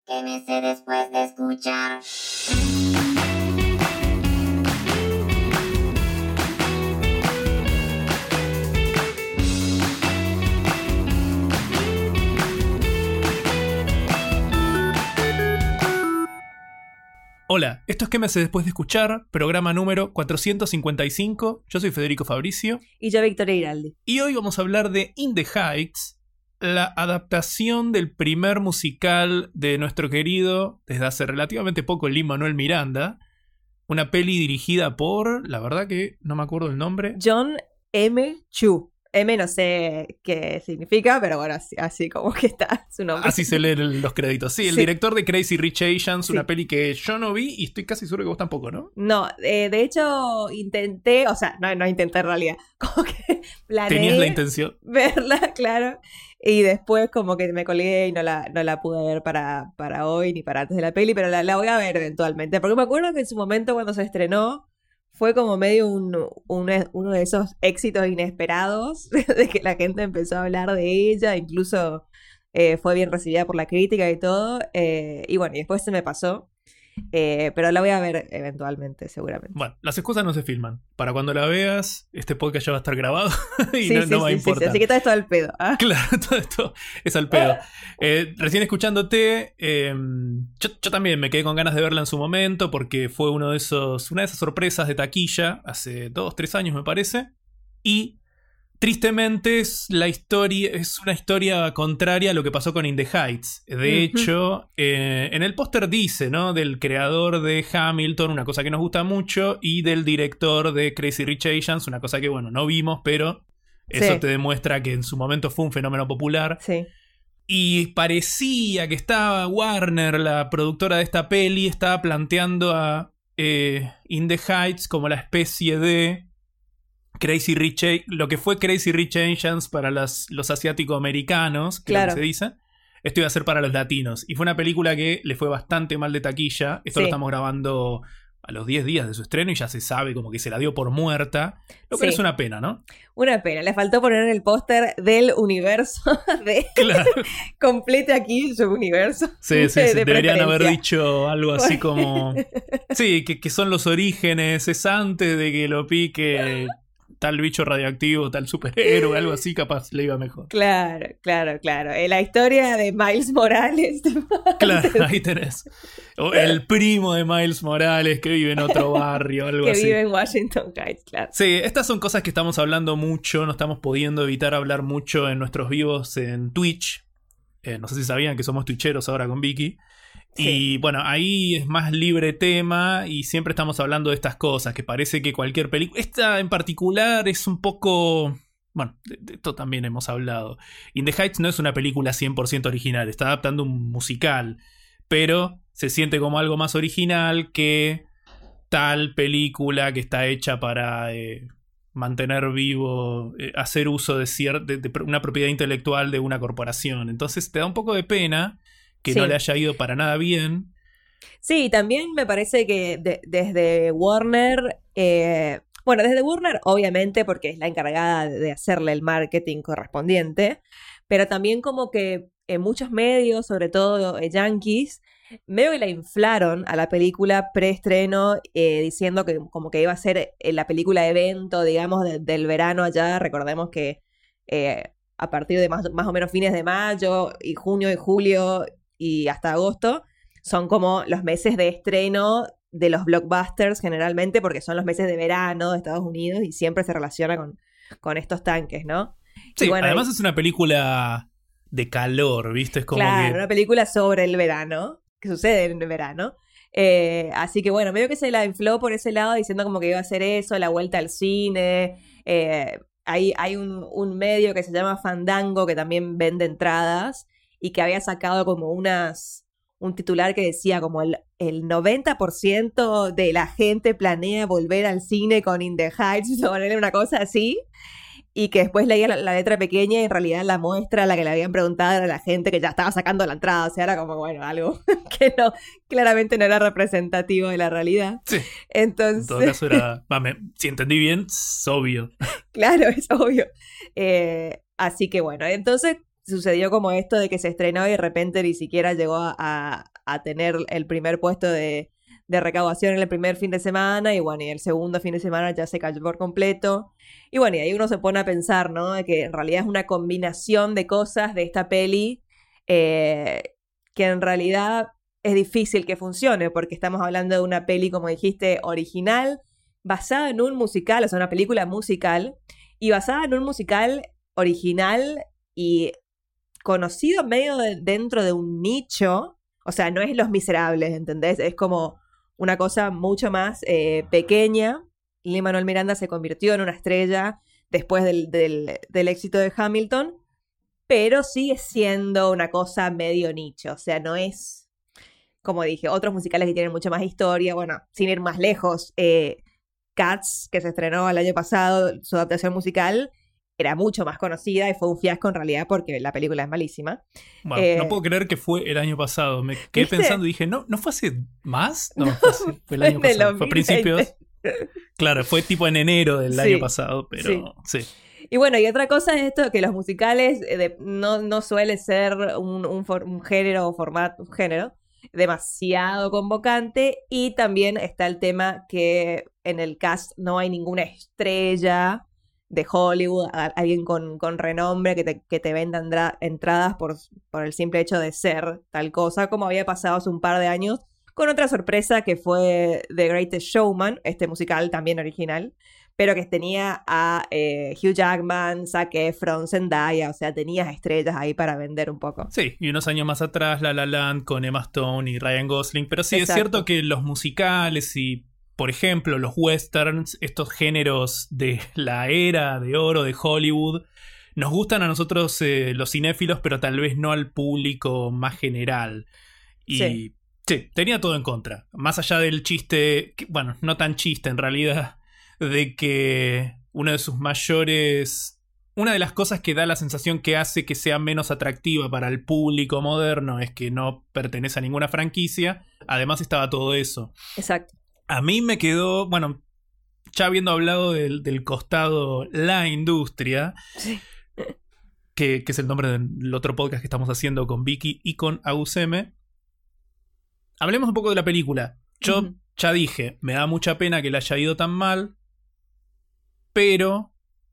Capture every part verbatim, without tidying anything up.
¿Qué me sé después de escuchar? Hola, esto es ¿Qué me hace después de escuchar? Programa número cuatrocientos cincuenta y cinco. Yo soy Federico Fabricio. Y yo, Victoria Iraldi. Y hoy vamos a hablar de In the Heights, la adaptación del primer musical de nuestro querido, desde hace relativamente poco, Lin-Manuel Miranda. Una peli dirigida por, la verdad que no me acuerdo el nombre. John M. Chu. M no sé qué significa, pero bueno, así, así como que está su nombre. Así se leen los créditos. Sí, el Sí. director de Crazy Rich Asians, Sí. una peli que yo no vi y estoy casi seguro que vos tampoco, ¿no? No, eh, de hecho intenté, o sea, no, no intenté en realidad, como que planeé Tenías la intención. verla, claro, y después como que me colgué y no la, no la pude ver para, para hoy ni para antes de la peli, pero la, la voy a ver eventualmente, porque me acuerdo que en su momento cuando se estrenó fue como medio un, un- uno de esos éxitos inesperados, de que la gente empezó a hablar de ella, incluso eh, fue bien recibida por la crítica y todo, eh, y bueno, y después se me pasó. Eh, pero la voy a ver eventualmente, seguramente. Bueno, las excusas no se filman. Para cuando la veas, este podcast ya va a estar grabado y Sí, no, sí, no va a sí, sí, sí, importar. así que todo esto al pedo. ¿Ah? Claro, todo esto es al pedo. Eh, recién escuchándote, eh, yo, yo también me quedé con ganas de verla en su momento porque fue uno de esos, una de esas sorpresas de taquilla hace dos, tres años me parece. Y tristemente es la historia, es una historia contraria a lo que pasó con In the Heights. De Ujú. hecho, eh, en el póster dice, ¿no? Del creador de Hamilton, una cosa que nos gusta mucho, y del director de Crazy Rich Asians, una cosa que, bueno, no vimos, pero eso Sí. te demuestra que en su momento fue un fenómeno popular. Sí. Y parecía que estaba Warner, la productora de esta peli, estaba planteando a eh, In the Heights como la especie de Crazy Rich, A- lo que fue Crazy Rich Asians para las, los asiático-americanos, que Claro. es lo que se dice. Esto iba a ser para los latinos. Y fue una película que le fue bastante mal de taquilla. Esto Sí. lo estamos grabando a los diez días de su estreno y ya se sabe como que se la dio por muerta. Lo que Sí. es una pena, ¿no? Una pena, le faltó poner en el póster del universo de Claro. complete aquí su universo. Sí, sí, de- sí. de Deberían haber preferencia. dicho algo así Porque- como... Sí, que, que son los orígenes, es antes de que lo pique tal bicho radioactivo, tal superhéroe, algo así, capaz le iba mejor. Claro, claro, claro. Eh, La historia de Miles Morales. Claro, ahí tenés. O el primo de Miles Morales que vive en otro barrio, algo que así. vive en Washington Heights, claro. Sí, estas son cosas que estamos hablando mucho, no estamos pudiendo evitar hablar mucho en nuestros vivos en Twitch. Eh, no sé si sabían que somos twitcheros ahora con Vicky. Sí. Y bueno, ahí es más libre tema y siempre estamos hablando de estas cosas, que parece que cualquier película... Esta en particular es un poco... Bueno, de, de esto también hemos hablado. In the Heights no es una película cien por ciento original, está adaptando un musical, pero se siente como algo más original que tal película que está hecha para eh, mantener vivo, eh, hacer uso de, cier- de, de una propiedad intelectual de una corporación. Entonces te da un poco de pena que Sí. no le haya ido para nada bien. Sí, también me parece que de- desde Warner, eh, bueno, desde Warner obviamente porque es la encargada de hacerle el marketing correspondiente, pero también como que en muchos medios, sobre todo eh, yankees, medio que la inflaron a la película preestreno, eh, diciendo que como que iba a ser eh, la película evento, digamos, de- del verano allá. Recordemos que eh, a partir de más, más o menos fines de mayo y junio y julio y hasta agosto son como los meses de estreno de los blockbusters generalmente, porque son los meses de verano de Estados Unidos y siempre se relaciona con, con estos tanques, ¿no? Sí, Y bueno, además es una película de calor, ¿viste? Es como claro, que... una película sobre el verano, que sucede en el verano. Eh, así que bueno, medio que se la infló por ese lado diciendo como que iba a hacer eso, la vuelta al cine. Eh, hay hay un, un medio que se llama Fandango que también vende entradas y que había sacado como unas... un titular que decía como el, el noventa por ciento de la gente planea volver al cine con In the Heights, o ponerle una cosa así. Y que después leía la, la letra pequeña y en realidad la muestra a la que le habían preguntado era la gente que ya estaba sacando la entrada. O sea, era como, bueno, algo que no, claramente no era representativo de la realidad. Sí, Entonces, en todo caso era... Va, me- si entendí bien, es obvio. claro, es obvio. Eh, así que bueno, entonces sucedió como esto de que se estrenó y de repente ni siquiera llegó a, a, a tener el primer puesto de, de recaudación en el primer fin de semana, y bueno, y el segundo fin de semana ya se cayó por completo. Y bueno, y ahí uno se pone a pensar, ¿no? De que en realidad es una combinación de cosas de esta peli eh, que en realidad es difícil que funcione, porque estamos hablando de una peli, como dijiste, original, basada en un musical, o sea, una película musical, y basada en un musical original y conocido medio de, dentro de un nicho. O sea, no es Los Miserables, ¿entendés? Es como una cosa mucho más eh, pequeña. Lin-Manuel Miranda se convirtió en una estrella después del, del, del éxito de Hamilton, pero sigue siendo una cosa medio nicho. O sea, no es, como dije, otros musicales que tienen mucha más historia. Bueno, sin ir más lejos, eh, Cats, que se estrenó el año pasado, su adaptación musical, era mucho más conocida y fue un fiasco en realidad porque la película es malísima. Bueno, eh, no puedo creer que fue el año pasado. Me quedé ¿viste? pensando y dije, ¿no, ¿no fue hace más? No, fue, hace, fue el año en el pasado. Fue a dos mil veinte. principios. Claro, fue tipo en enero del Sí, año pasado, pero sí. sí. Y bueno, y otra cosa es esto, que los musicales eh, de, no, no suele ser un, un, for, un género o formato, un género demasiado convocante, y también está el tema que en el cast no hay ninguna estrella de Hollywood, a, alguien con, con renombre que te, que te venda andra, entradas por, por el simple hecho de ser tal cosa, como había pasado hace un par de años con otra sorpresa que fue The Greatest Showman, este musical también original, pero que tenía a eh, Hugh Jackman, Zac Efron, Zendaya, o sea, tenías estrellas ahí para vender un poco. Sí, y unos años más atrás La La Land con Emma Stone y Ryan Gosling, pero sí, Exacto. es cierto que los musicales y, por ejemplo, los westerns, estos géneros de la era de oro de Hollywood, nos gustan a nosotros eh, los cinéfilos, pero tal vez no al público más general. Y sí. sí, tenía todo en contra. Más allá del chiste, que, bueno, no tan chiste en realidad, de que uno de sus mayores... Una de las cosas que da la sensación que hace que sea menos atractiva para el público moderno es que no pertenece a ninguna franquicia. Además estaba todo eso. Exacto. A mí me quedó, bueno, ya habiendo hablado del, del costado la industria, Sí. que, que es el nombre del otro podcast que estamos haciendo con Vicky y con Aguseme, hablemos un poco de la película. Yo uh-huh. ya dije, me da mucha pena que le haya ido tan mal, pero,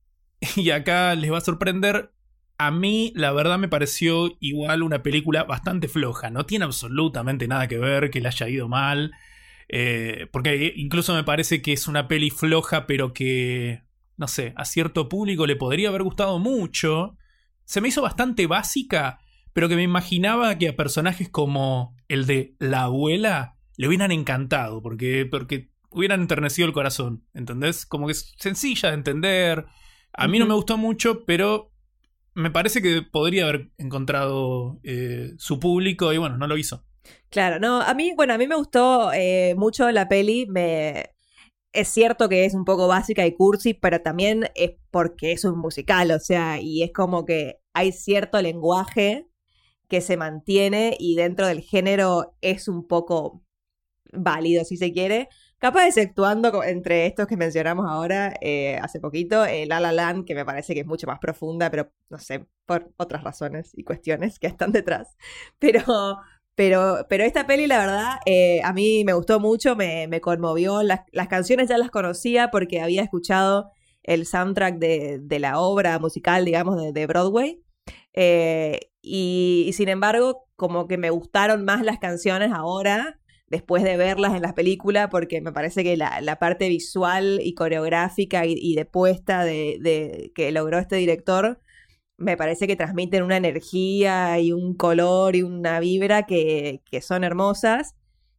y acá les va a sorprender, a mí la verdad me pareció igual una película bastante floja. No tiene absolutamente nada que ver que le haya ido mal, eh, porque incluso me parece que es una peli floja, pero que, no sé, a cierto público le podría haber gustado mucho. Se me hizo bastante básica, pero que me imaginaba que a personajes como el de la abuela le hubieran encantado, porque, porque hubieran enternecido el corazón, ¿entendés? Como que es sencilla de entender. A mí uh-huh. no me gustó mucho, pero me parece que podría haber encontrado eh, su público y bueno, no lo hizo. Claro, no, a mí, bueno, a mí me gustó eh, mucho la peli, me... Es cierto que es un poco básica y cursi, pero también es porque es un musical, o sea, y es como que hay cierto lenguaje que se mantiene y dentro del género es un poco válido, si se quiere. Capaz exceptuando entre estos que mencionamos ahora, eh, hace poquito, eh, La La Land, que me parece que es mucho más profunda, pero no sé, por otras razones y cuestiones que están detrás. Pero... Pero, pero esta peli, la verdad, eh, a mí me gustó mucho, me, me conmovió. Las, las canciones ya las conocía porque había escuchado el soundtrack de, de la obra musical, digamos, de, de Broadway. Eh, y, y sin embargo, como que me gustaron más las canciones ahora, después de verlas en las películas, porque me parece que la, la parte visual y coreográfica y, y de puesta de, de, que logró este director... me parece que transmiten una energía y un color y una vibra que, que son hermosas.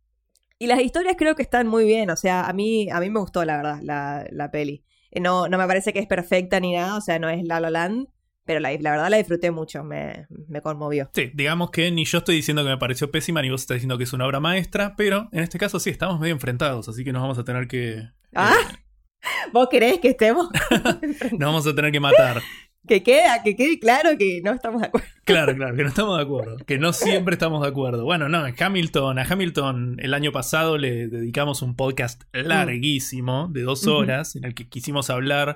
Y las historias creo que están muy bien. O sea, a mí, a mí me gustó, la verdad, la, la peli. No, no me parece que es perfecta ni nada. O sea, no es La La Land. Pero la, la verdad la disfruté mucho. Me, me conmovió. Sí, digamos que ni yo estoy diciendo que me pareció pésima, ni vos estás diciendo que es una obra maestra. Pero en este caso sí, estamos medio enfrentados. Así que nos vamos a tener que... ¿Ah? Eh... ¿Vos querés que estemos? Nos vamos a tener que matar. Que queda, que quede claro que no estamos de acuerdo. Claro, claro, que no estamos de acuerdo. Que no siempre estamos de acuerdo. Bueno, no, en Hamilton, a Hamilton el año pasado le dedicamos un podcast larguísimo de dos horas, uh-huh. en el que quisimos hablar.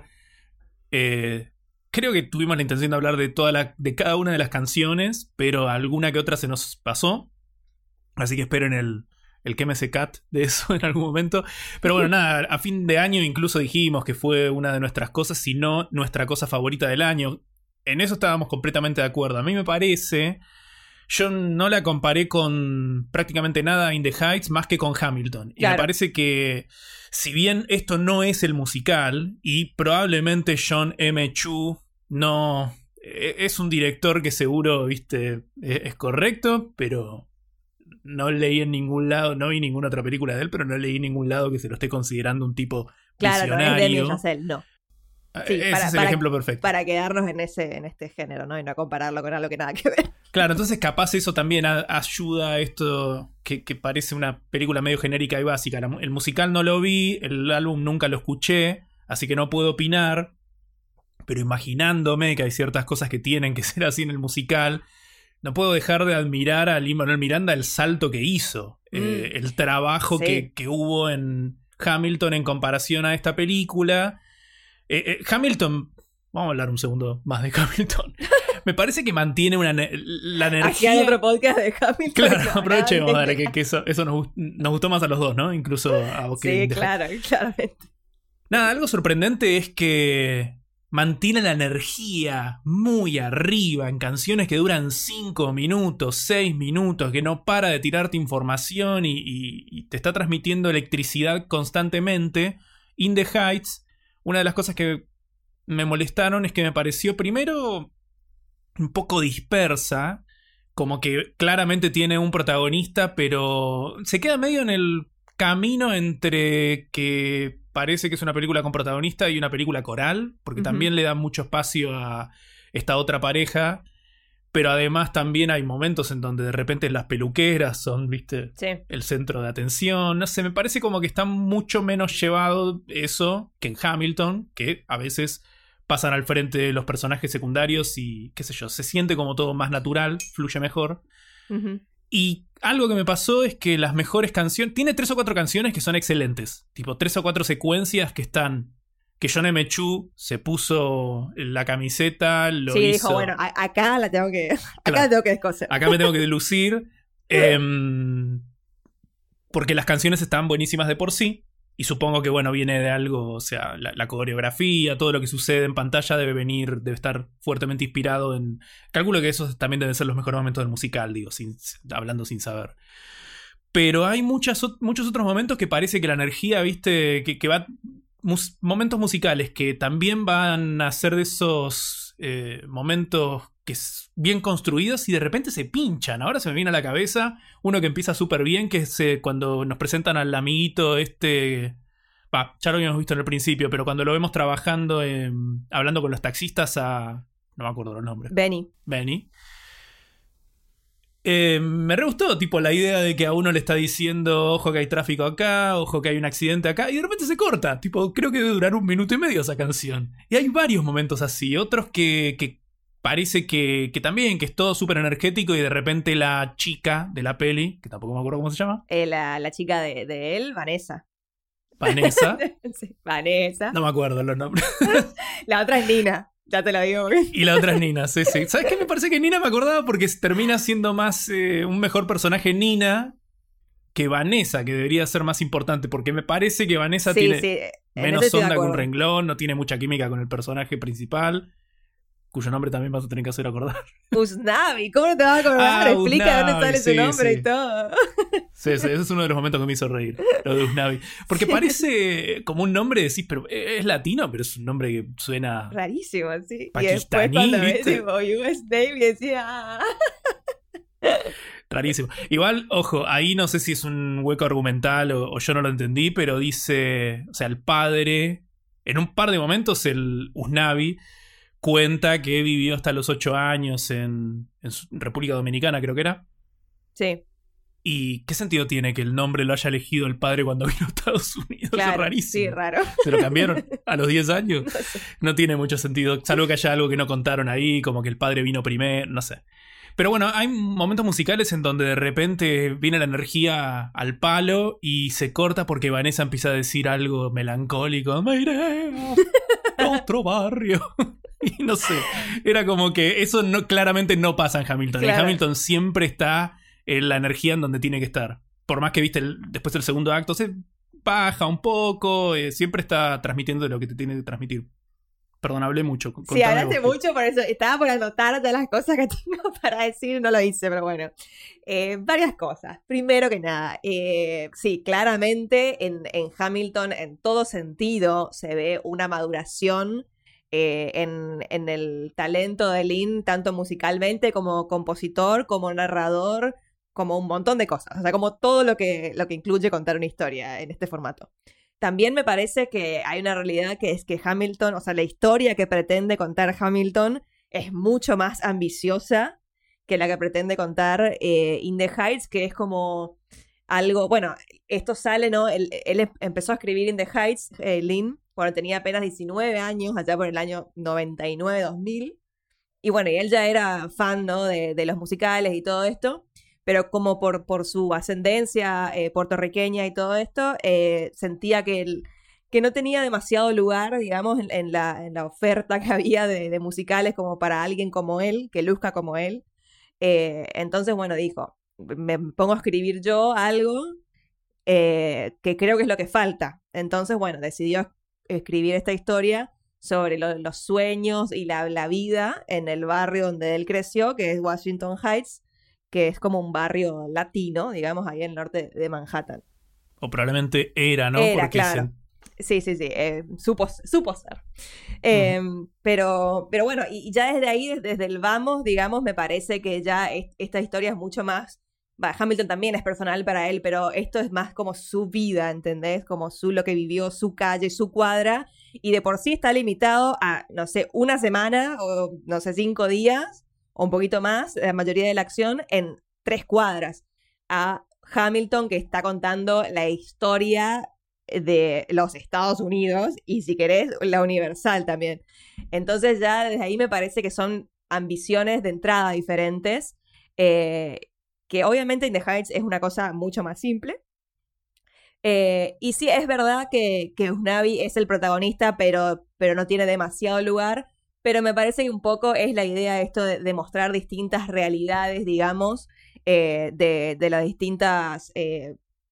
Eh, creo que tuvimos la intención de hablar de toda la, de cada una de las canciones, pero alguna que otra se nos pasó. Así que esperen el, el que me se cat de eso en algún momento. Pero bueno, nada, a fin de año incluso dijimos que fue una de nuestras cosas, si no nuestra cosa favorita del año. En eso estábamos completamente de acuerdo. A mí me parece... Yo no la comparé con prácticamente nada In the Heights más que con Hamilton. Y claro, me parece que si bien esto no es el musical y probablemente John M. Chu no... Es un director que seguro, viste, es correcto, pero no leí en ningún lado, no vi ninguna otra película de él, pero no leí en ningún lado que se lo esté considerando un tipo claro, visionario. Claro, no es Damien Chazelle, no. Sí, ese para, es el para, ejemplo perfecto. Para quedarnos en ese en este género, ¿no? Y no compararlo con algo que nada que ver. Claro, entonces capaz eso también a, ayuda a esto que, que parece una película medio genérica y básica. La, el musical no lo vi, el álbum nunca lo escuché, así que no puedo opinar. Pero imaginándome que hay ciertas cosas que tienen que ser así en el musical, no puedo dejar de admirar a Lin-Manuel Miranda el salto que hizo. Mm. Eh, el trabajo sí. que, que hubo en Hamilton en comparación a esta película. Eh, eh, Hamilton, vamos a hablar un segundo más de Hamilton. Me parece que mantiene una la energía. Aquí hay otro podcast de Hamilton. Claro, aprovechemos, dale, que, que eso, eso nos, nos gustó más a los dos, ¿no? Incluso a vos que. Sí, claro, claramente. Nada, algo sorprendente es que mantiene la energía muy arriba en canciones que duran cinco minutos, seis minutos, que no para de tirarte información y, y, y te está transmitiendo electricidad constantemente. In the Heights. Una de las cosas que me molestaron es que me pareció primero un poco dispersa, como que claramente tiene un protagonista, pero se queda medio en el camino entre que parece que es una película con protagonista y una película coral, porque uh-huh. también le da mucho espacio a esta otra pareja, pero además también hay momentos en donde de repente las peluqueras son, viste, sí. el centro de atención. No sé, me parece como que está mucho menos llevado eso que en Hamilton, que a veces pasan al frente de los personajes secundarios y, qué sé yo, se siente como todo más natural, fluye mejor. Uh-huh. Y algo que me pasó es que las mejores canciones... Tiene tres o cuatro canciones que son excelentes. Tipo, tres o cuatro secuencias que están... Que John M. Chu se puso la camiseta, lo sí, hizo... dijo, bueno, a- acá la tengo que... Acá claro, la tengo que descoser. Acá me tengo que lucir. eh, porque las canciones están buenísimas de por sí. Y supongo que, bueno, viene de algo... O sea, la, la coreografía, todo lo que sucede en pantalla debe venir... Debe estar fuertemente inspirado en... Calculo que esos también deben ser los mejores momentos del musical, digo, sin, hablando sin saber. Pero hay muchas, muchos otros momentos que parece que la energía, viste, que, que va... Mus- momentos musicales que también van a ser de esos eh, momentos que es bien construidos y de repente se pinchan. Ahora se me viene a la cabeza uno que empieza súper bien, que es eh, cuando nos presentan al amiguito este... Bah, ya lo habíamos visto en el principio, pero cuando lo vemos trabajando, eh, hablando con los taxistas a... No me acuerdo los nombres. Benny. Benny. Eh, me re gustó, tipo, la idea de que a uno le está diciendo ojo que hay tráfico acá, ojo que hay un accidente acá, y de repente se corta. Tipo, creo que debe durar un minuto y medio esa canción. Y hay varios momentos así, otros que, que parece que, que también, que es todo súper energético y de repente la chica de la peli, que tampoco me acuerdo cómo se llama. Eh, la, la chica de, de él, Vanessa. Vanessa. Sí, Vanessa. No me acuerdo los nombres. La otra es Nina. Ya te lo digo. Y la otra es Nina, sí, sí. ¿Sabes qué? Me parece que Nina me acordaba porque termina siendo más eh, un mejor personaje Nina que Vanessa, que debería ser más importante. Porque me parece que Vanessa sí, tiene sí. menos onda que un renglón, no tiene mucha química con el personaje principal, cuyo nombre también vas a tener que hacer acordar. Usnavi, ¿cómo no te vas a acordar? Ah, Explica Usnavi, dónde sale sí, su nombre sí. y todo. Sí, sí, ese es uno de los momentos que me hizo reír, lo de Usnavi. Porque parece como un nombre, decís, pero es latino, pero es un nombre que suena rarísimo, sí. pakistaní, y después cuando ves ¿viste? tipo U S Navy decía... Ah. Rarísimo. Igual, ojo, ahí no sé si es un hueco argumental o, o yo no lo entendí, pero dice, o sea, el padre, en un par de momentos el Usnavi cuenta que vivió hasta los ocho años en, en República Dominicana, creo que era. Sí. ¿Y qué sentido tiene que el nombre lo haya elegido el padre cuando vino a Estados Unidos? Claro, es rarísimo. sí, raro. ¿Se lo cambiaron a los diez años? No sé. No tiene mucho sentido, salvo que haya algo que no contaron ahí, como que el padre vino primero, no sé. Pero bueno, hay momentos musicales en donde de repente viene la energía al palo y se corta porque Vanessa empieza a decir algo melancólico. Me iré a otro barrio. Y no sé, era como que eso no, claramente no pasa en Hamilton. Claro. En Hamilton siempre está eh, la energía en donde tiene que estar. Por más que, viste, el, después el segundo acto se baja un poco, eh, siempre está transmitiendo lo que te tiene que transmitir. Perdón, hablé mucho. Sí, hablaste mucho, por eso estaba por anotar de las cosas que tengo para decir, no lo hice, pero bueno. Eh, varias cosas. Primero que nada, eh, sí, claramente en, en Hamilton, en todo sentido, se ve una maduración eh, en, en el talento de Lin, tanto musicalmente como compositor, como narrador, como un montón de cosas. O sea, como todo lo que, lo que incluye contar una historia en este formato. También me parece que hay una realidad que es que Hamilton, o sea, la historia que pretende contar Hamilton es mucho más ambiciosa que la que pretende contar eh, In the Heights, que es como algo, bueno, esto sale, ¿no? Él, él empezó a escribir In the Heights, eh, Lin, cuando tenía apenas diecinueve años, allá por el año noventa y nueve dos mil, y bueno, y él ya era fan, ¿no? De, de los musicales y todo esto. Pero como por, por su ascendencia eh, puertorriqueña y todo esto, eh, sentía que, el, que no tenía demasiado lugar, digamos, en, en, la, en la oferta que había de, de musicales como para alguien como él, que luzca como él. Eh, entonces, bueno, dijo, me pongo a escribir yo algo eh, que creo que es lo que falta. Entonces, bueno, decidió escribir esta historia sobre lo, los sueños y la, la vida en el barrio donde él creció, que es Washington Heights, que es como un barrio latino, digamos, ahí en el norte de Manhattan. O probablemente era, ¿no? Era, Porque claro. Se... Sí, sí, sí, eh, supo, supo ser. Eh, mm. pero, pero bueno, y ya desde ahí, desde, desde el vamos, digamos, me parece que ya es, esta historia es mucho más... Bah, Hamilton también es personal para él, pero esto es más como su vida, ¿entendés? Como su, lo que vivió, su calle, su cuadra, y de por sí está limitado a, no sé, una semana o, no sé, cinco días, o un poquito más, la mayoría de la acción, en tres cuadras. A Hamilton, que está contando la historia de los Estados Unidos, y si querés, la universal también. Entonces ya desde ahí me parece que son ambiciones de entrada diferentes, eh, que obviamente In the Heights es una cosa mucho más simple. Eh, y sí, es verdad que, que Usnavi es el protagonista, pero, pero no tiene demasiado lugar. Pero me parece que un poco es la idea esto de, de mostrar distintas realidades, digamos, eh, de, de las distintas eh,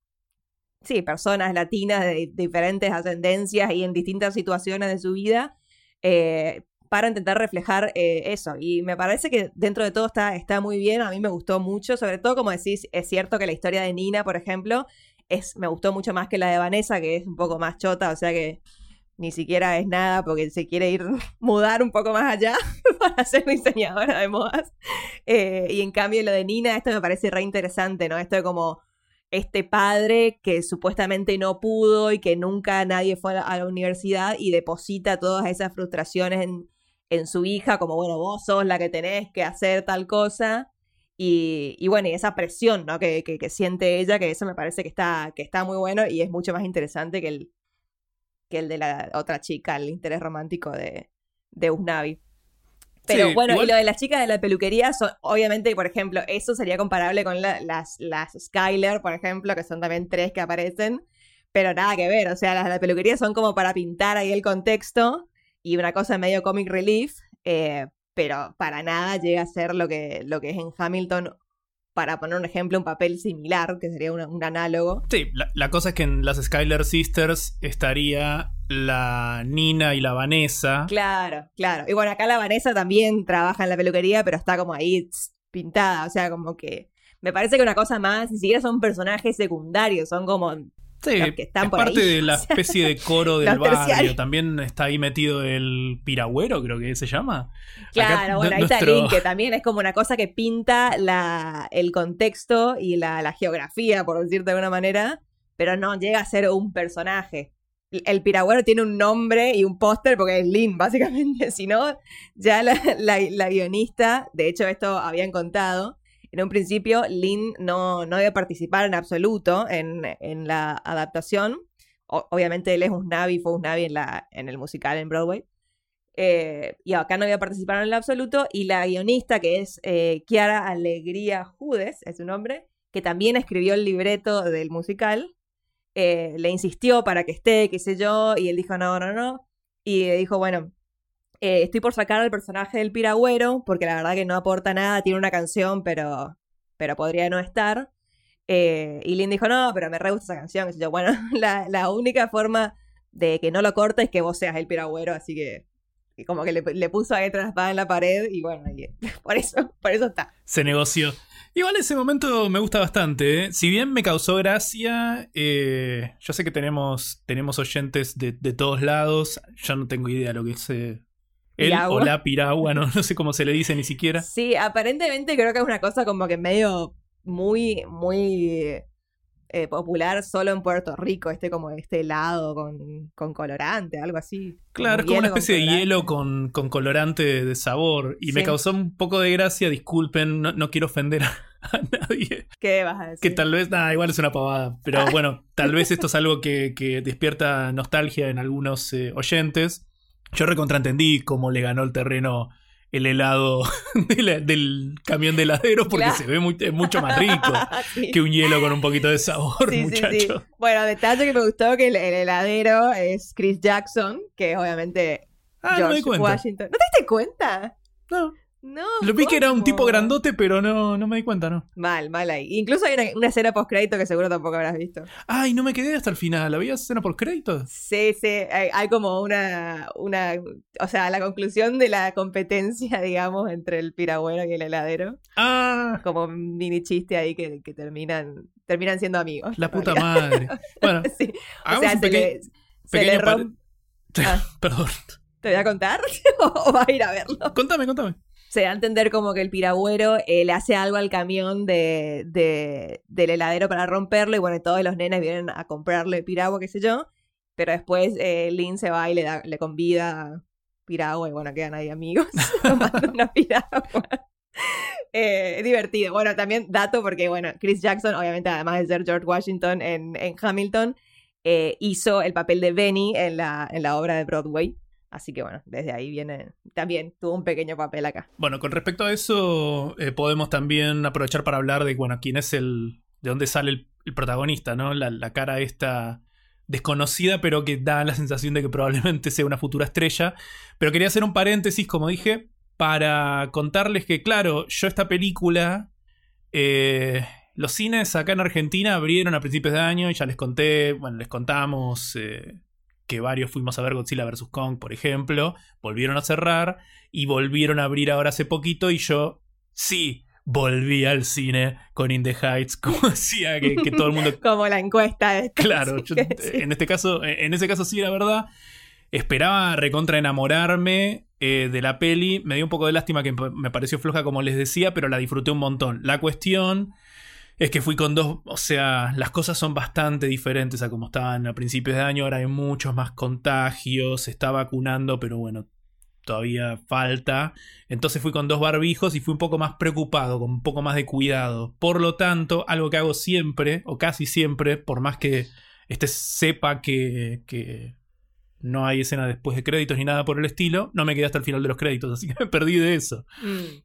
sí, personas latinas de, de diferentes ascendencias y en distintas situaciones de su vida, eh, para intentar reflejar eh, eso. Y me parece que dentro de todo está, está muy bien, a mí me gustó mucho, sobre todo, como decís, es cierto que la historia de Nina, por ejemplo, es, me gustó mucho más que la de Vanessa, que es un poco más chota, o sea que ni siquiera es nada porque se quiere ir, mudar un poco más allá para ser diseñadora de modas. Eh, y en cambio lo de Nina, esto me parece re interesante, ¿no? Esto de como este padre que supuestamente no pudo y que nunca nadie fue a la, a la universidad y deposita todas esas frustraciones en, en su hija, como, bueno, vos sos la que tenés que hacer tal cosa. Y, y bueno, y esa presión, ¿no? que, que, que siente ella, que eso me parece que está, que está muy bueno y es mucho más interesante que el que el de la otra chica, el interés romántico de, de Usnavi. Pero sí, bueno, igual... y lo de las chicas de la peluquería, son, obviamente, por ejemplo, eso sería comparable con la, las, las Skyler, por ejemplo, que son también tres que aparecen, pero nada que ver, o sea, las de la peluquería son como para pintar ahí el contexto y una cosa medio comic relief, eh, pero para nada llega a ser lo que, lo que es en Hamilton. Para poner un ejemplo, un papel similar, que sería una, un análogo. Sí, la, la cosa es que en las Skyler Sisters estaría la Nina y la Vanessa. Claro, claro. Y bueno, acá la Vanessa también trabaja en la peluquería, pero está como ahí tss, pintada. O sea, como que me parece que una cosa más, ni siquiera son personajes secundarios, son como... Sí, que están es por parte ahí. de la especie de coro del barrio. Terciarios. También está ahí metido el piragüero, creo que se llama. Claro, Acá, bueno, ahí nuestro... está Lin, que también es como una cosa que pinta la, el contexto y la, la geografía, por decirte de alguna manera, pero no llega a ser un personaje. El piragüero tiene un nombre y un póster porque es Lin, básicamente. Si no, ya la, la, la guionista, de hecho esto habían contado, en un principio, Lin no, no debe participar en absoluto en, en la adaptación. O, obviamente él es Usnavi, fue Usnavi en, la, en el musical en Broadway. Eh, y acá no iba a participar en el absoluto. Y la guionista, que es eh, Chiara Alegría Judes, es su nombre, que también escribió el libreto del musical, eh, le insistió para que esté, qué sé yo, y él dijo no, no, no. Y dijo, bueno... Eh, estoy por sacar al personaje del piragüero, porque la verdad que no aporta nada, tiene una canción, pero pero podría no estar. Eh, y Lynn dijo, no, pero me re gusta esa canción. Y yo, bueno, la, la única forma de que no lo corte es que vos seas el piragüero, así que y como que le, le puso ahí la espada en la pared y bueno, y, por eso, por eso está. Se negoció. Igual ese momento me gusta bastante, ¿eh? Si bien me causó gracia, eh, yo sé que tenemos, tenemos oyentes de, de todos lados, yo no tengo idea de lo que es eh, él Piragua. o la piragua, no, no sé cómo se le dice ni siquiera. Sí, aparentemente creo que es una cosa como que medio muy, muy eh, popular solo en Puerto Rico, este como este helado con, con colorante, algo así. Claro, es como una hielo con especie de colorante. hielo con, con colorante de sabor. Y Sí. me causó un poco de gracia, disculpen, no, no quiero ofender a, a nadie. ¿Qué vas a decir? Que tal vez, nada, igual es una pavada. Pero bueno, tal vez esto es algo que, que despierta nostalgia en algunos eh, oyentes. Yo recontraentendí cómo le ganó el terreno el helado de la- del camión de heladeros porque Claro. se ve muy- es mucho más rico Sí. que un hielo con un poquito de sabor, Sí, sí, muchacho. sí. Bueno, detalle que me gustó que el, el heladero es Chris Jackson, que es obviamente Ah, no me George di cuenta. Washington. ¿No te diste cuenta? No. No. Lo vi que era un ¿cómo? tipo grandote, pero no, no me di cuenta, ¿no? Mal, mal ahí. Incluso hay una, una escena post-crédito que seguro tampoco habrás visto. Ay, no me quedé hasta el final. ¿Había escena por créditos? Sí, sí, hay, hay como una, una, o sea, la conclusión de la competencia, digamos, entre el piragüero y el heladero. Ah, Como un mini chiste ahí que, que terminan, terminan siendo amigos. la en puta realidad. madre. Bueno, Sí. O hagamos sea, un se pequeño... le, se pequeño le par- rompe. Ah, Perdón. ¿te voy a contar? ¿O vas a ir a verlo? Contame, contame. Se da a entender como que el piragüero eh, le hace algo al camión de, de, del heladero para romperlo y bueno, y todos los nenes vienen a comprarle piragua, qué sé yo, pero después eh, Lynn se va y le, da, le convida piragua y bueno, quedan ahí amigos tomando una piragua. Eh, es divertido. Bueno, también dato porque bueno, Chris Jackson, obviamente además de ser George Washington en, en Hamilton, eh, hizo el papel de Benny en la, en la obra de Broadway. Así que bueno, desde ahí viene, también tuvo un pequeño papel acá. Bueno, con respecto a eso, eh, podemos también aprovechar para hablar de, bueno, quién es el... de dónde sale el, el protagonista, ¿no? La, la cara esta desconocida, pero que da la sensación de que probablemente sea una futura estrella. Pero quería hacer un paréntesis, como dije, para contarles que, claro, yo esta película... Eh, los cines acá en Argentina abrieron a principios de año y ya les conté, bueno, les contamos... Eh, que varios fuimos a ver Godzilla versus. Kong, por ejemplo, volvieron a cerrar y volvieron a abrir ahora hace poquito y yo sí volví al cine con In the Heights, como decía que, que todo el mundo... Como la encuesta esta. Claro, Sí, yo, que sí. en este caso, en ese caso sí, la verdad, esperaba recontra enamorarme eh, de la peli, me dio un poco de lástima que me pareció floja como les decía, pero la disfruté un montón. La cuestión... es que fui con dos, o sea, las cosas son bastante diferentes a como estaban a principios de año, ahora hay muchos más contagios, se está vacunando, pero bueno, todavía falta. Entonces fui con dos barbijos y fui un poco más preocupado, con un poco más de cuidado. Por lo tanto, algo que hago siempre, o casi siempre, por más que este sepa que, que no hay escena después de créditos ni nada por el estilo, no me quedé hasta el final de los créditos, así que me perdí de eso. Mm.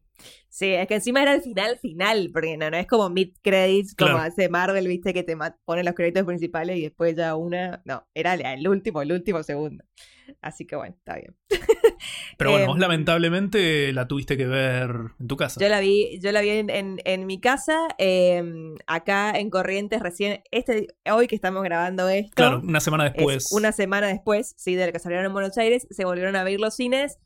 Sí, es que encima era el final final, porque no, no es como mid credits, como Claro. hace Marvel, viste, que te ma- pone los créditos principales y después ya una. No, era el último, el último segundo. Así que bueno, está bien. Pero bueno, Em, vos lamentablemente la tuviste que ver en tu casa. Yo la vi, yo la vi en, en, en mi casa, eh, acá en Corrientes, recién, este, hoy que estamos grabando esto. Claro, una semana después. Es una semana después, sí, de que salieron en Buenos Aires, se volvieron a abrir los cines,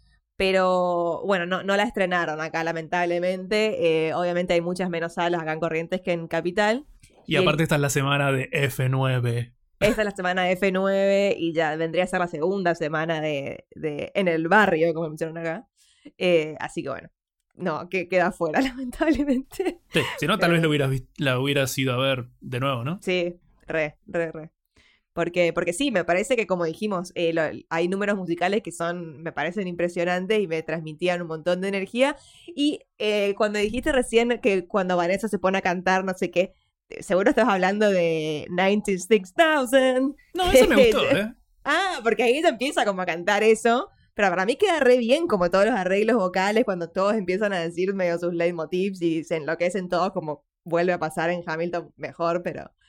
pero bueno, no, no la estrenaron acá, lamentablemente. Eh, obviamente hay muchas menos salas acá en Corrientes que en Capital. Y aparte esta es la semana de F nueve. Esta es la semana de F nueve y ya vendría a ser la segunda semana de, de En el Barrio, como mencionaron acá. Eh, así que bueno, no, que queda fuera, lamentablemente. Sí, si no, tal vez lo hubieras vis- la hubieras ido a ver de nuevo, ¿no? Sí, re, re, re. Porque, porque sí, me parece que como dijimos, eh, lo- hay números musicales que son, me parecen impresionantes y me transmitían un montón de energía. Y eh, cuando dijiste recién que cuando Vanessa se pone a cantar, no sé qué, eh, seguro estás hablando de noventa y seis mil. No, eso me gustó, ¿eh? Ah, porque ahí ella empieza como a cantar eso. Pero para mí queda re bien como todos los arreglos vocales cuando todos empiezan a decir medio sus leitmotivs y se enloquecen todos como vuelve a pasar en Hamilton mejor, pero...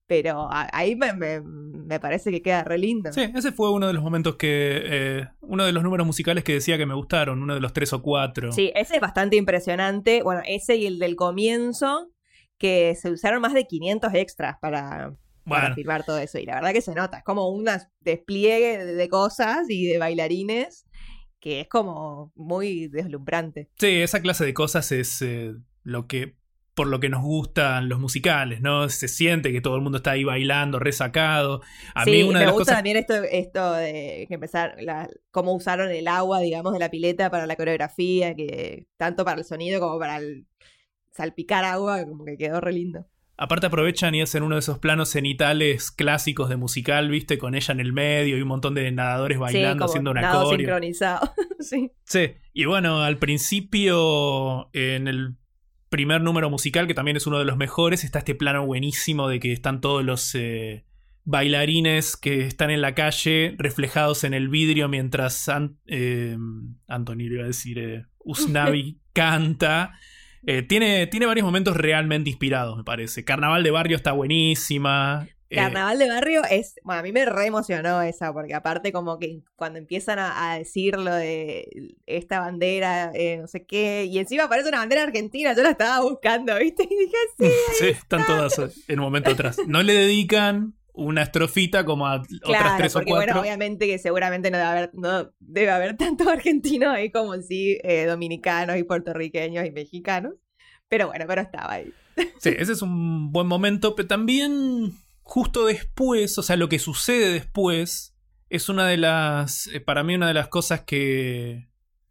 Pero a- ahí me, me, me parece que queda re lindo. Sí, ese fue uno de los momentos que... Eh, uno de los números musicales que decía que me gustaron, uno de los tres o cuatro. Sí, ese es bastante impresionante. Bueno, ese y el del comienzo, que se usaron más de quinientos extras para, para Bueno. filmar todo eso. Y la verdad que se nota, es como un despliegue de, de cosas y de bailarines que es como muy deslumbrante. Sí, esa clase de cosas es eh, lo que... por lo que nos gustan los musicales, ¿no? Se siente que todo el mundo está ahí bailando, resacado. A sí, mí una me de las gusta cosas... también esto, esto de que empezar, la, cómo usaron el agua, digamos, de la pileta para la coreografía, que tanto para el sonido como para el salpicar agua, como que quedó re lindo. Aparte aprovechan y hacen uno de esos planos cenitales clásicos de musical, ¿viste? Con ella en el medio y un montón de nadadores bailando, sí, como haciendo una nado coreo. sincronizado. Sí. Sí, y bueno, al principio, en el primer número musical, que también es uno de los mejores, está este plano buenísimo de que están todos los eh, bailarines que están en la calle reflejados en el vidrio mientras An- eh, Anthony, le iba a decir, eh, Usnavi canta. Eh, tiene, tiene varios momentos realmente inspirados, me parece. Carnaval de Barrio está buenísima. Eh, Carnaval de Barrio es, bueno, a mí me re emocionó esa, porque aparte como que cuando empiezan a, a decir lo de esta bandera, eh, no sé qué, y encima aparece una bandera argentina, yo la estaba buscando, ¿viste? Y dije, sí, sí, están todas en un momento atrás. No le dedican una estrofita como a otras claro, tres o porque cuatro. bueno, obviamente que seguramente no debe haber, no debe haber tantos argentinos ahí como sí, eh, dominicanos y puertorriqueños y mexicanos, pero bueno, pero estaba ahí. Sí, ese es un buen momento, pero también justo después, o sea, lo que sucede después es una de las, eh, para mí una de las cosas que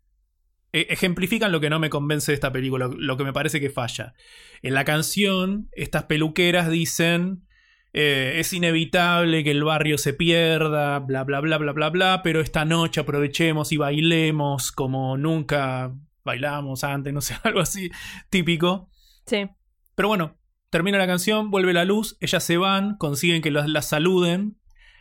eh, ejemplifican lo que no me convence de esta película, lo, lo que me parece que falla. En la canción, estas peluqueras dicen, eh, es inevitable que el barrio se pierda, bla, bla, bla, bla, bla, bla, pero esta noche aprovechemos y bailemos como nunca bailamos antes, no sé, algo así típico. Sí. Pero bueno, termina la canción, vuelve la luz, ellas se van, consiguen que las, las saluden.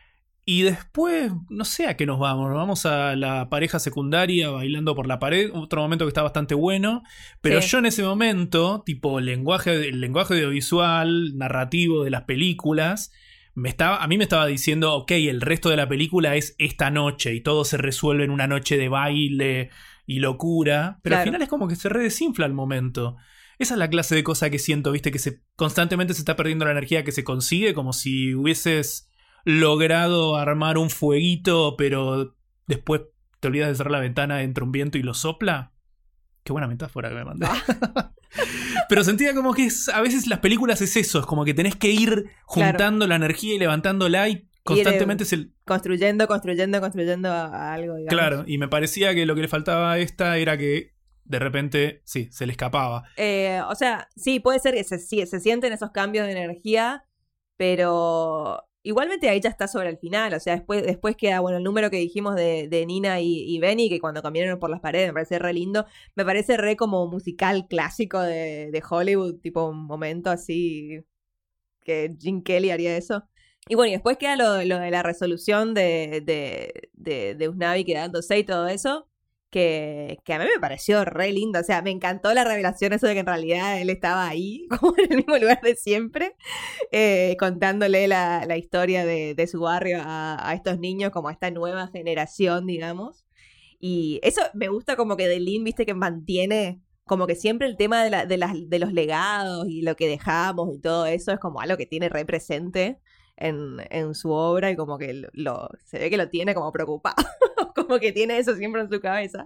Y después, no sé a qué nos vamos. Nos vamos a la pareja secundaria bailando por la pared. Otro momento que está bastante bueno. Pero Sí. yo en ese momento, tipo lenguaje, el lenguaje audiovisual, narrativo de las películas, me estaba, a mí me estaba diciendo, ok, el resto de la película es esta noche y todo se resuelve en una noche de baile y locura. Pero Claro. al final es como que se redesinfla el momento. Esa es la clase de cosa que siento, viste, que se constantemente se está perdiendo la energía que se consigue, como si hubieses logrado armar un fueguito, pero después te olvidas de cerrar la ventana, entra un viento y lo sopla. Qué buena metáfora que me mandé. Pero sentía como que es, a veces las películas es eso, es como que tenés que ir juntando la energía y levantándola y constantemente se... Construyendo, construyendo, construyendo a, a algo, digamos. Claro, y me parecía que lo que le faltaba a esta era que de repente, sí, se le escapaba. Eh, o sea, sí, puede ser que se, sí, se sienten esos cambios de energía, pero igualmente ahí ya está sobre el final. O sea, después, después queda, bueno, el número que dijimos de, de Nina y, y Benny, que cuando caminaron por las paredes, me parece re lindo. Me parece re como musical clásico de, de Hollywood, tipo un momento así que Gene Kelly haría eso. Y bueno, y después queda lo, lo de la resolución de, de, de, de Usnavi quedándose y todo eso. Que, que a mí me pareció re lindo. O sea, me encantó la revelación eso de que en realidad él estaba ahí, como en el mismo lugar de siempre, eh, contándole la, la historia de, de su barrio a, a estos niños, como a esta nueva generación, digamos. Y eso me gusta como que de Lin, viste, que mantiene como que siempre el tema de, la, de, las, de los legados y lo que dejamos y todo eso es como algo que tiene re presente en, en su obra y como que lo, lo, se ve que lo tiene como preocupado. Como que tiene eso siempre en su cabeza.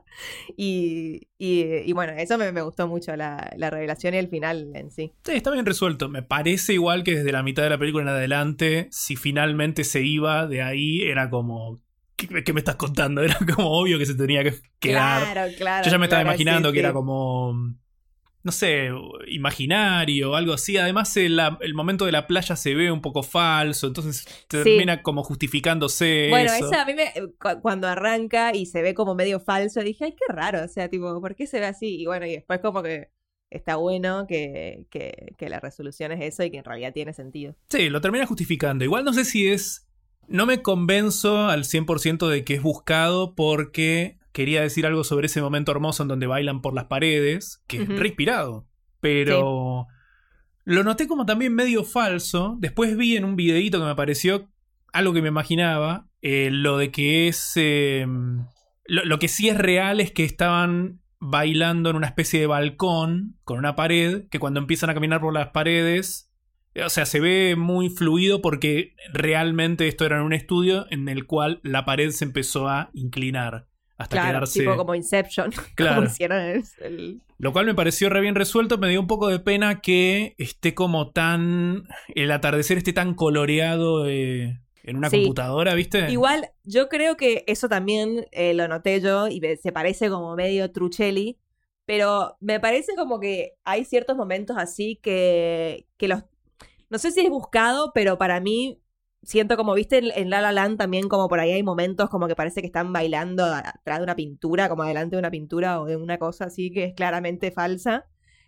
Y, y, y bueno, eso me, me gustó mucho, la, la revelación y el final en sí. Sí, está bien resuelto. Me parece igual que desde la mitad de la película en adelante, si finalmente se iba de ahí, era como... ¿Qué, qué me estás contando? Era como obvio que se tenía que quedar. Claro, claro. Yo ya me estaba claro, imaginando sí, que sí. era como... No sé, imaginario o algo así. Además, el, la- el momento de la playa se ve un poco falso, entonces termina como justificándose Bueno, eso. esa a mí me, cu- cuando arranca y se ve como medio falso, dije, ay, qué raro, o sea, tipo, ¿por qué se ve así? Y bueno, y después como que está bueno que, que, que la resolución es eso y que en realidad tiene sentido. Sí, lo termina justificando. Igual no sé si es... No me convenzo al cien por ciento de que es buscado porque quería decir algo sobre ese momento hermoso en donde bailan por las paredes, que Ujú. es re inspirado. Pero Lo noté como también medio falso. Después vi en un videíto que me pareció algo que me imaginaba. Eh, lo de que es... Eh, lo, lo que sí es real es que estaban bailando en una especie de balcón con una pared, que cuando empiezan a caminar por las paredes... O sea, se ve muy fluido porque realmente esto era en un estudio en el cual la pared se empezó a inclinar. Hasta claro, quedarse... tipo como Inception. Claro. Como hicieron el, el... Lo cual me pareció re bien resuelto. Me dio un poco de pena que esté como tan... El atardecer esté tan coloreado eh, en una sí. computadora, ¿viste? Igual, yo creo que eso también eh, lo noté yo y me, se parece como medio Truchelli. Pero me parece como que hay ciertos momentos así que, que los... No sé si es buscado, pero para mí... Siento como, viste, en, en La La Land también como por ahí hay momentos como que parece que están bailando atrás de una pintura, como delante de una pintura o de una cosa así que es claramente falsa.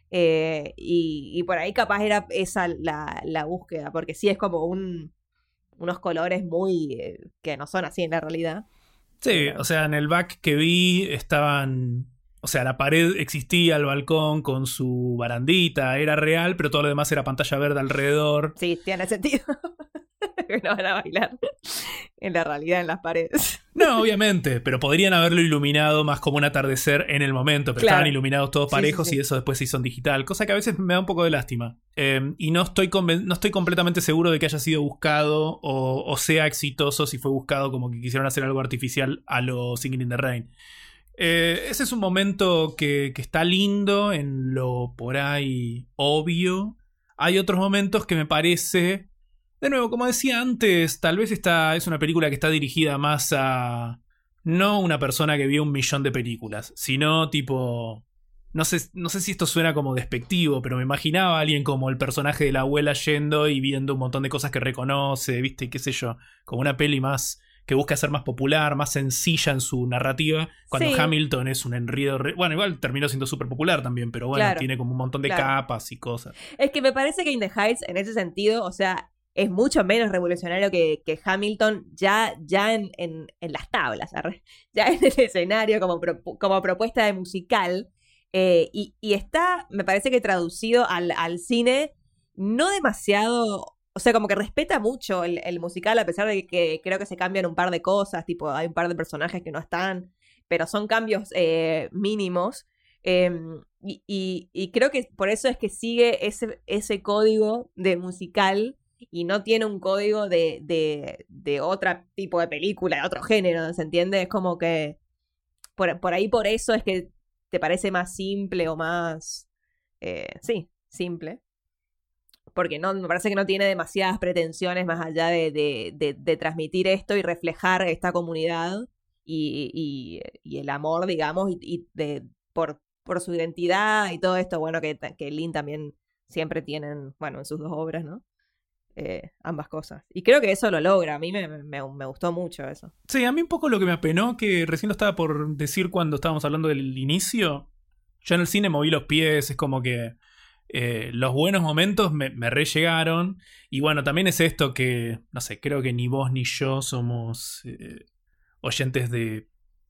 Eh, y, y por ahí capaz era esa la, la búsqueda, porque sí es como un, unos colores muy... Eh, que no son así en la realidad. Sí, Pero... o sea, en el back que vi estaban... O sea, la pared existía, el balcón con su barandita, era real, pero todo lo demás era pantalla verde alrededor. Sí, tiene sentido. Que no van a bailar en la realidad en las paredes. No, obviamente, pero podrían haberlo iluminado más como un atardecer en el momento, pero claro. Estaban iluminados todos parejos sí, sí, sí. Y eso después se hizo en digital, cosa que a veces me da un poco de lástima. Eh, y no estoy, conven- no estoy completamente seguro de que haya sido buscado o, o sea exitoso si fue buscado como que quisieron hacer algo artificial a lo Singing in the Rain. Eh, ese es un momento que, que está lindo en lo por ahí obvio. Hay otros momentos que me parece... De nuevo, como decía antes, tal vez esta es una película que está dirigida más a... No una persona que vio un millón de películas, sino tipo... No sé, no sé si esto suena como despectivo, pero me imaginaba a alguien como el personaje de la abuela yendo y viendo un montón de cosas que reconoce, ¿viste? Qué sé yo, como una peli más... que busca ser más popular, más sencilla en su narrativa, cuando sí. Hamilton es un enredo... Re... Bueno, igual terminó siendo súper popular también, pero bueno, claro, tiene como un montón de claro. capas y cosas. Es que me parece que In the Heights, en ese sentido, o sea... es mucho menos revolucionario que, que Hamilton ya, ya en, en, en las tablas, ¿sabes? Ya en el escenario como, pro, como propuesta de musical. Eh, y, y está, me parece que traducido al, al cine, no demasiado... O sea, como que respeta mucho el, el musical, a pesar de que creo que se cambian un par de cosas, tipo, hay un par de personajes que no están, pero son cambios eh, mínimos. Eh, y, y, y creo que por eso es que sigue ese, ese código de musical... Y no tiene un código de, de, de otro tipo de película, de otro género, ¿se entiende? Es como que por, por ahí por eso es que te parece más simple o más... Eh, sí, simple. Porque no, me parece que no tiene demasiadas pretensiones más allá de, de, de, de transmitir esto y reflejar esta comunidad y, y, y el amor, digamos, y, y de, por, por su identidad y todo esto, bueno, que, que Lin también siempre tienen, bueno, en sus dos obras, ¿no? Eh, ambas cosas. Y creo que eso lo logra. A mí me, me, me gustó mucho eso. Sí, a mí un poco lo que me apenó, que recién lo estaba por decir cuando estábamos hablando del inicio. Yo en el cine moví los pies, es como que eh, los buenos momentos me, me re llegaron. Y bueno, también es esto que, no sé, creo que ni vos ni yo somos eh, oyentes de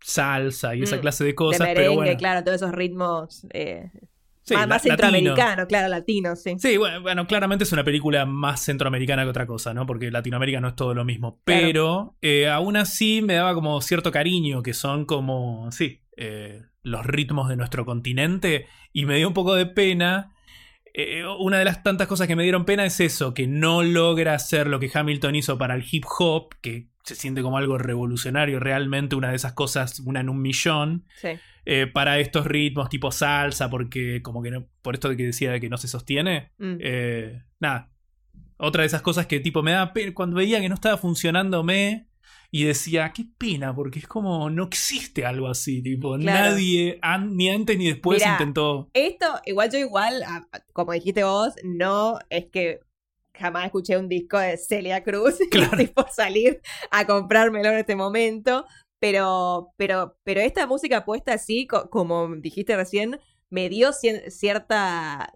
salsa y esa mm, clase de cosas. De merengue, pero bueno. Claro, todos esos ritmos... Eh... Sí, más, más la, centroamericano, latino. Claro, latino, sí. Sí, bueno, bueno, claramente es una película más centroamericana que otra cosa, ¿no? Porque Latinoamérica no es todo lo mismo. Claro. Pero eh, aún así me daba como cierto cariño, que son como, sí, eh, los ritmos de nuestro continente. Y me dio un poco de pena. Eh, una de las tantas cosas que me dieron pena es eso, que no logra hacer lo que Hamilton hizo para el hip hop, que se siente como algo revolucionario, realmente una de esas cosas, una en un millón. Sí. Eh, para estos ritmos tipo salsa, porque como que no, por esto de que decía de que no se sostiene. Mm. Eh, nada. Otra de esas cosas que tipo me da pena. Cuando veía que no estaba funcionándome y decía, qué pena, porque es como no existe algo así. Tipo, claro. Nadie, an, ni antes ni después Mirá, intentó. Esto, igual yo igual, como dijiste vos, no es que jamás escuché un disco de Celia Cruz claro. y tipo salir a comprármelo en este momento. Pero, pero, pero esta música puesta así, co- como dijiste recién, me dio ci- cierta...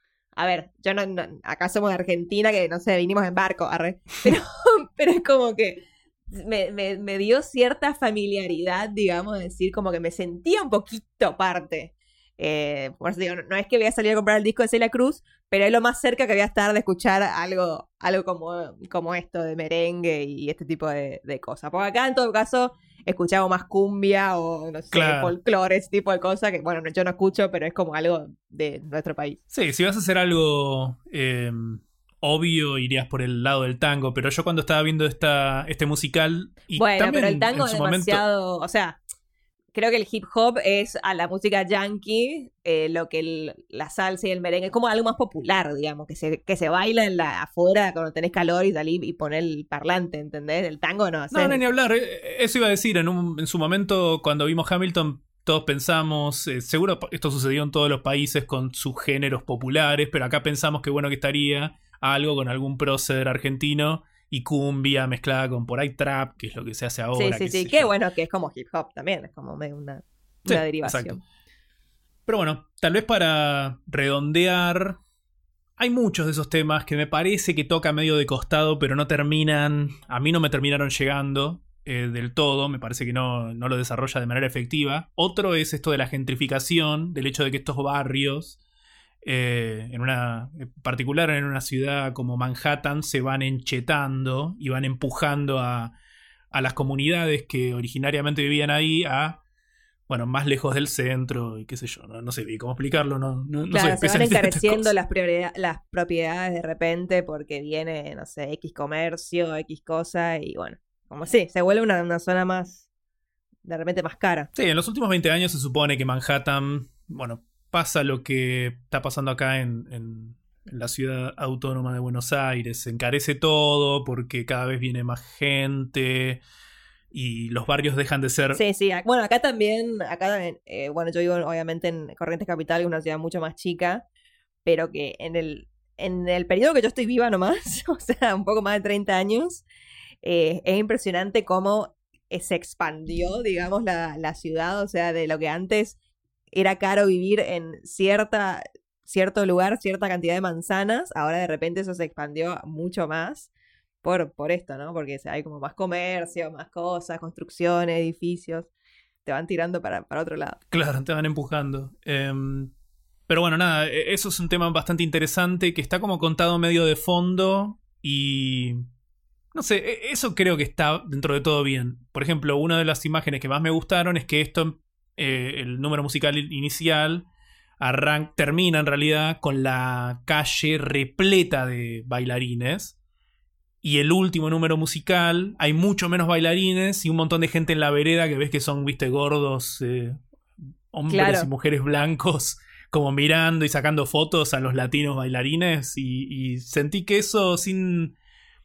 A ver, yo no, no, acá somos de Argentina, que no sé, vinimos en barco, arre. Pero, pero es como que me, me, me dio cierta familiaridad, digamos, decir, como que me sentía un poquito parte. Eh, por eso digo, no, no es que voy a salir a comprar el disco de Celia Cruz, pero es lo más cerca que voy a estar de escuchar algo, algo como, como esto de merengue y este tipo de, de cosas. Porque acá, en todo caso, escuchamos más cumbia o, no sé, claro. folclore, ese tipo de cosas que, bueno, yo no escucho, pero es como algo de nuestro país. Sí, si vas a hacer algo eh, obvio, irías por el lado del tango, pero yo cuando estaba viendo esta, este musical... Y bueno, también pero el tango en su es demasiado... Momento... O sea, creo que el hip hop es a la música yankee eh, lo que el, la salsa y el merengue es como algo más popular, digamos, que se, que se baila en la, afuera cuando tenés calor y salís y poner el parlante, ¿entendés? El tango no. No, no, ni hablar. Eso iba a decir, en, un, en su momento cuando vimos Hamilton todos pensamos, eh, seguro esto sucedió en todos los países con sus géneros populares, pero acá pensamos que bueno que estaría algo con algún prócer argentino y cumbia mezclada con por ahí trap, que es lo que se hace ahora. Sí, sí, sí, qué bueno que es como hip hop también, es como medio una, una sí, derivación. Exacto. Pero bueno, tal vez para redondear, hay muchos de esos temas que me parece que toca medio de costado, pero no terminan, a mí no me terminaron llegando eh, del todo, me parece que no, no lo desarrolla de manera efectiva. Otro es esto de la gentrificación, del hecho de que estos barrios... Eh, en una en particular en una ciudad como Manhattan se van enchetando y van empujando a, a las comunidades que originariamente vivían ahí a bueno más lejos del centro y qué sé yo, no, no sé cómo explicarlo, no, no, no claro, soy se van encareciendo las, las propiedades de repente porque viene, no sé, X comercio, X cosa y bueno, como sí, se vuelve una, una zona más de repente más cara. Sí, en los últimos veinte años se supone que Manhattan, bueno, pasa lo que está pasando acá en, en, en la ciudad autónoma de Buenos Aires. Se encarece todo porque cada vez viene más gente y los barrios dejan de ser... Sí, sí. Bueno, acá también, acá también eh, bueno, yo vivo obviamente en Corrientes Capital, que es una ciudad mucho más chica, pero que en el, en el periodo que yo estoy viva nomás, o sea, un poco más de treinta años, eh, es impresionante cómo se expandió, digamos, la, la ciudad, o sea, de lo que antes... era caro vivir en cierta, cierto lugar, cierta cantidad de manzanas. Ahora de repente eso se expandió mucho más por, por esto, ¿no? Porque hay como más comercio, más cosas, construcciones, edificios. Te van tirando para, para otro lado. Claro, te van empujando. Eh, pero bueno, nada, eso es un tema bastante interesante que está como contado medio de fondo y... No sé, eso creo que está dentro de todo bien. Por ejemplo, una de las imágenes que más me gustaron es que esto... Eh, el número musical inicial arran- termina en realidad con la calle repleta de bailarines y el último número musical hay mucho menos bailarines y un montón de gente en la vereda que ves que son, viste, gordos eh, hombres claro. y mujeres blancos como mirando y sacando fotos a los latinos bailarines y, y sentí que eso sin,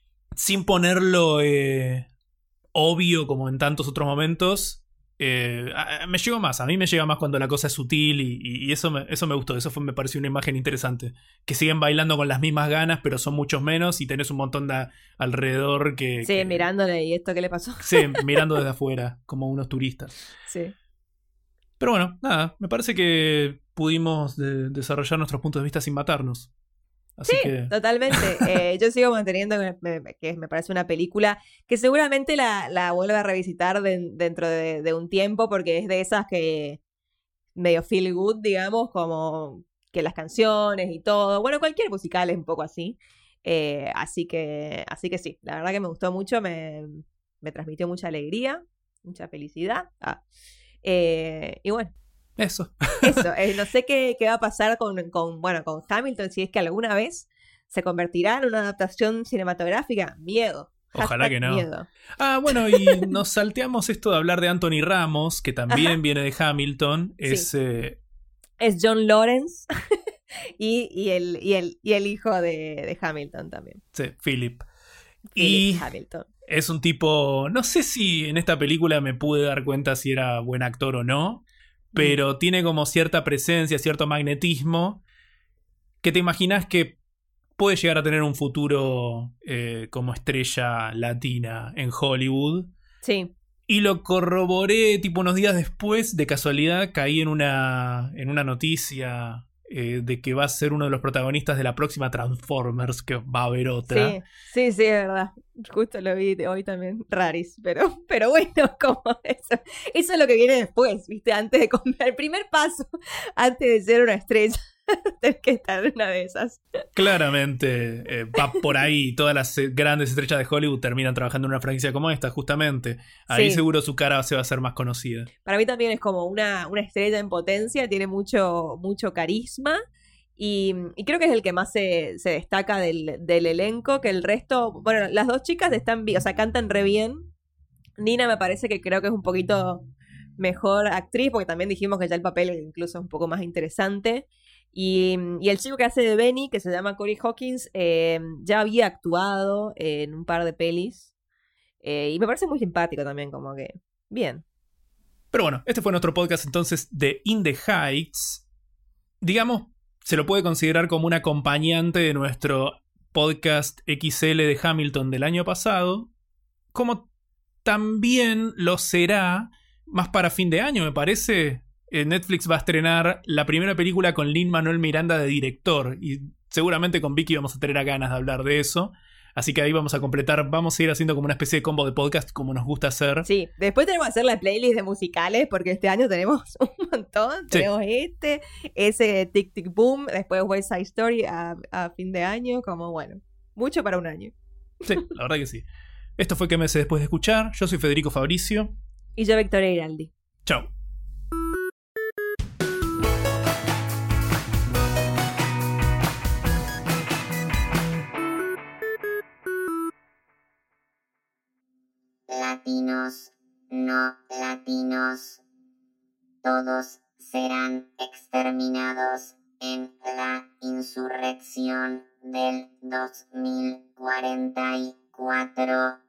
sin ponerlo eh, obvio como en tantos otros momentos Eh, a, a, me llegó más, a mí me llega más cuando la cosa es sutil y, y, y eso, me, eso me gustó, eso fue, me pareció una imagen interesante, que siguen bailando con las mismas ganas pero son muchos menos y tenés un montón de alrededor que... Sí, que, mirándole, ¿y esto qué le pasó? Sí, mirando desde afuera, como unos turistas. Sí. Pero bueno, nada, me parece que pudimos de, desarrollar nuestros puntos de vista sin matarnos. Así sí, que... totalmente. Eh, yo sigo manteniendo que me, que me parece una película que seguramente la, la vuelva a revisitar de, dentro de, de un tiempo porque es de esas que medio feel good, digamos, como que las canciones y todo. Bueno, cualquier musical es un poco así. Eh, así que así que sí, la verdad que me gustó mucho, me, me transmitió mucha alegría, mucha felicidad. Ah. Eh, y bueno. Eso. Eso, eh, no sé qué, qué va a pasar con, con, bueno, con Hamilton, si es que alguna vez se convertirá en una adaptación cinematográfica. Miedo. Ojalá Hashtag que no. Miedo. Ah, bueno, y nos salteamos esto de hablar de Anthony Ramos, que también Ajá. viene de Hamilton. Es, sí. eh... es John Lawrence y, y, el, y, el, y el hijo de, de Hamilton también. Sí, Philip. Philip y Hamilton. Es un tipo... No sé si en esta película me pude dar cuenta si era buen actor o no, pero mm. tiene como cierta presencia, cierto magnetismo, que te imaginas que puede llegar a tener un futuro eh, como estrella latina en Hollywood. Sí. Y lo corroboré tipo unos días después, de casualidad, caí en una, en una noticia eh, de que va a ser uno de los protagonistas de la próxima Transformers, que va a haber otra. Sí, sí, sí, es verdad. Justo lo vi hoy también, raris, pero, pero bueno, como eso. Eso es lo que viene después, ¿viste? Antes de comprar el primer paso, antes de ser una estrella. Tenés que estar en una de esas. Claramente eh, va por ahí. Todas las eh, grandes estrellas de Hollywood terminan trabajando en una franquicia como esta, justamente. Ahí Sí. seguro su cara se va a hacer más conocida. Para mí también es como una, una estrella en potencia, tiene mucho, mucho carisma. Y, y creo que es el que más se, se destaca del, del elenco, que el resto, bueno, las dos chicas están bien, o sea, cantan re bien. Nina me parece que creo que es un poquito mejor actriz, porque también dijimos que ya el papel incluso es un poco más interesante. Y, y el chico que hace de Benny, que se llama Corey Hawkins, eh, ya había actuado en un par de pelis. Eh, y me parece muy simpático también, como que bien. Pero bueno, este fue nuestro podcast entonces de In the Heights. Digamos, se lo puede considerar como un acompañante de nuestro podcast X L de Hamilton del año pasado, como también lo será más para fin de año, me parece. Eh, Netflix va a estrenar la primera película con Lin-Manuel Miranda de director, y seguramente con Vicky vamos a tener ganas de hablar de eso. Así que ahí vamos a completar, vamos a ir haciendo como una especie de combo de podcast como nos gusta hacer. Sí, después tenemos que hacer la playlist de musicales, porque este año tenemos un montón. Sí. Tenemos este, ese Tic Tic Boom, después West Side Story a, a fin de año, como bueno, mucho para un año. Sí, la verdad que sí. Esto fue Qué meses después de escuchar. Yo soy Federico Fabricio. Y yo, Victoria Giraldi. Chao. Latinos, no latinos, todos serán exterminados en la insurrección del dos mil cuarenta y cuatro.